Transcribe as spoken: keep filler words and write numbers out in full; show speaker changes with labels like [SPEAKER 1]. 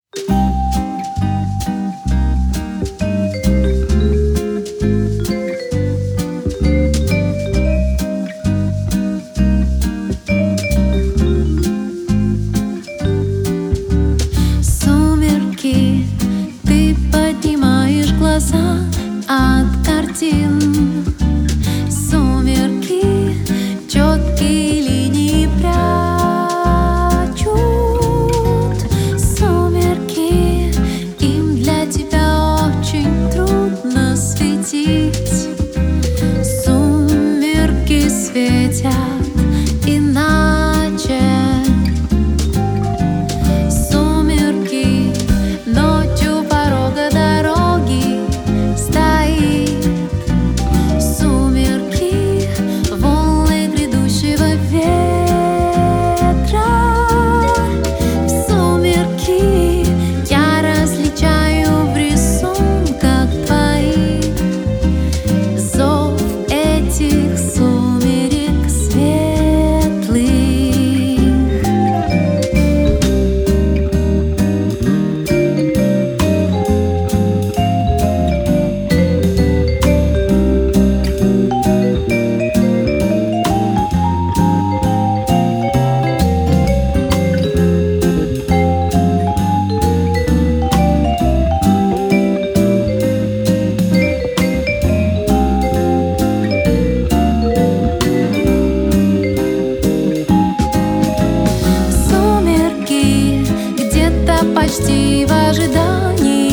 [SPEAKER 1] Сумерки, ты поднимаешь глаза от картин. Сумерки, четкие линии прячут. Сумерки, им для тебя очень трудно светить. Сумерки светят иначе. Сумерки, ночью у порога дороги стоит. Сумерки, волны грядущего ветра. Сумерки, я различаю в рисунках твоих зов этих сумерек светлых. Сумерки, где-то почти в ожидании.